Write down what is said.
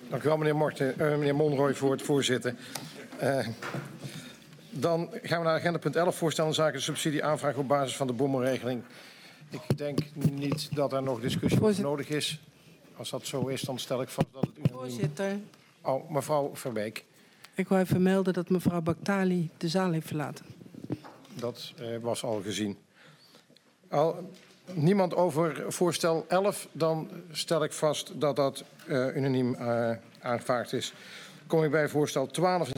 Dank u wel, meneer Monrooy, voor het voorzitten. Dan gaan we naar agenda punt 11, voorstel in zaken subsidieaanvraag op basis van de bommenregeling. Ik denk niet dat er nog discussie over nodig is. Als dat zo is, dan stel ik vast dat het unaniem... Voorzitter. Oh, mevrouw Verbeek. Ik wil even melden dat mevrouw Baktali de zaal heeft verlaten. Dat was al gezien. Niemand over voorstel 11, dan stel ik vast dat dat unaniem aanvaard is. Kom ik bij voorstel 12.